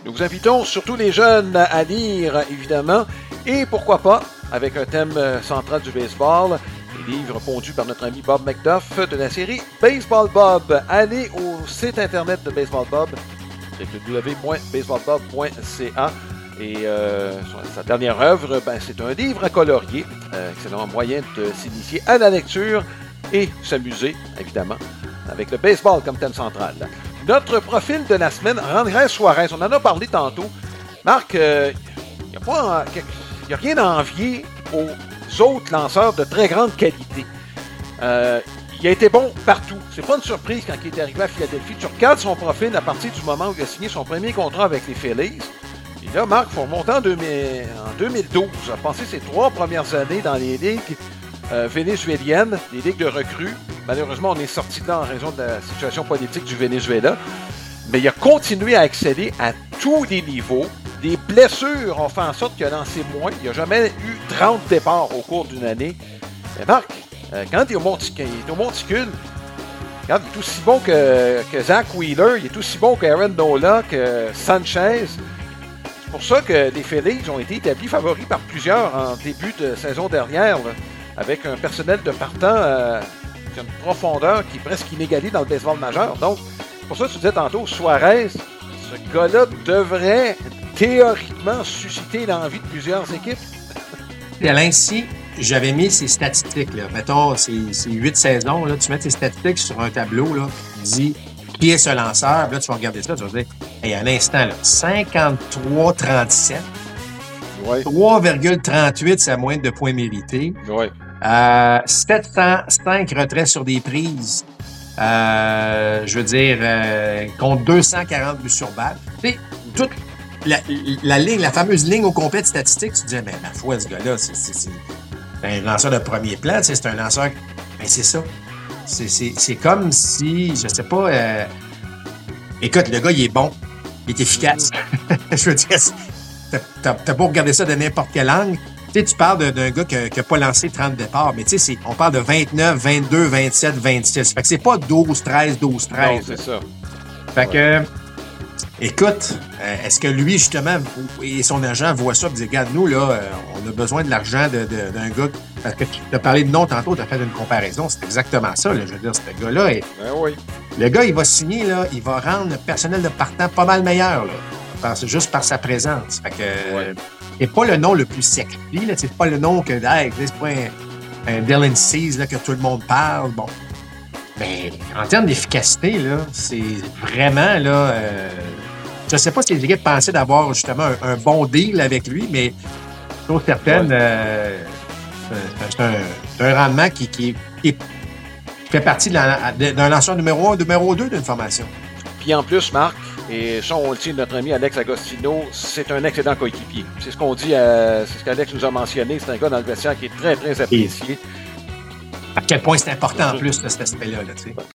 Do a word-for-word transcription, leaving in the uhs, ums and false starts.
Nous vous invitons, surtout les jeunes, à lire, évidemment, et pourquoi pas, avec un thème central du baseball, les livres pondus par notre ami Bob McDuff de la série Baseball Bob. Allez au site internet de Baseball Bob, w w w point baseball bob point c a. Et euh, sa dernière œuvre, ben, c'est un livre à colorier, euh, excellent moyen de s'initier à la lecture et s'amuser, évidemment, avec le baseball comme thème central. Notre profil de la semaine, Andrés Suárez, on en a parlé tantôt. Marc, il euh, n'y a, a rien à envier aux autres lanceurs de très grande qualité. Euh, il a été bon partout. C'est pas une surprise quand il est arrivé à Philadelphie. Tu regardes son profil à partir du moment où il a signé son premier contrat avec les Phillies. Et là, Marc, il faut remonter en, deux mille, en deux mille douze. Il a passé ses trois premières années dans les ligues euh, vénézuéliennes, les ligues de recrues. Malheureusement, on est sorti de là en raison de la situation politique du Venezuela. Mais il a continué à exceller à tous les niveaux. Les blessures ont fait en sorte qu'il a lancé moins. Il n'a jamais eu trente départs au cours d'une année. Mais Marc, euh, quand il est, au montic- il est au monticule, regarde, il est aussi bon que, que Zach Wheeler, il est aussi bon qu'Aaron Nola, que Sanchez. C'est pour ça que les Phillies ont été établis favoris par plusieurs en début de saison dernière, là, avec un personnel de partant euh, qui a une profondeur qui est presque inégalée dans le baseball majeur. Donc, c'est pour ça que tu disais tantôt, Suárez, ce gars-là devrait théoriquement susciter l'envie de plusieurs équipes. Et Alain, si j'avais mis ces statistiques, là, mettons, ces, ces huit saisons, là, tu mets tes statistiques sur un tableau, là, tu dis qui est ce lanceur, là, tu vas regarder ça, tu vas dire, hey, à l'instant, là, cinquante-trois trente-sept, ouais. trois virgule trente-huit, c'est la moyenne de points mérités. Ouais. Euh, sept cent cinq retraits sur des prises. Euh, je veux dire, euh, contre deux cent quarante buts sur balle. Tu sais, toute la, la ligne, la fameuse ligne au complet de statistiques, tu te disais, mais ma foi, ce gars-là, c'est, c'est, c'est un lanceur de premier plan, tu sais, c'est un lanceur. Mais c'est ça. C'est, c'est, c'est comme si, je sais pas, euh... écoute, le gars, il est bon. Il est efficace. Je veux dire, t'as, t'as, t'as beau regarder ça de n'importe quelle langue. Tu sais, tu parles de, d'un gars qui n'a pas lancé trente départs, mais tu sais, c'est, on parle de vingt-neuf, vingt-deux, vingt-sept, vingt-six. Fait que c'est pas douze, treize, douze, treize. Non, c'est ça. Fait que, écoute, est-ce que lui, justement, et son agent voient ça et disent, regarde, nous, là, on a besoin de l'argent de, de, d'un gars. Parce que tu as parlé de nom tantôt, tu as fait une comparaison. C'est exactement ça, là. Je veux dire, ce gars-là. Est, ben oui. Le gars, il va signer, là, il va rendre le personnel de partant pas mal meilleur, là. Parce, juste par sa présence. Fait que, ouais. C'est pas le nom le plus sexy, là. C'est pas le nom que, hey, c'est pas un, un Dylan Cease, là, que tout le monde parle. Bon. Mais en termes d'efficacité, là, c'est vraiment, là, euh, je sais pas si les équipes pensaient d'avoir justement un, un bon deal avec lui, mais chose certaine, ouais. euh, c'est, un, c'est un rendement qui, qui, qui fait partie de la, de, d'un lanceur numéro un, numéro deux d'une formation. Puis en plus, Marc, et ça, on le dit, notre ami Alex Agostino, c'est un excellent coéquipier. C'est ce qu'on dit, à, c'est ce qu'Alex nous a mentionné. C'est un gars dans le vestiaire qui est très, très apprécié. À quel point c'est important en plus, là, cet aspect-là, là, tu sais.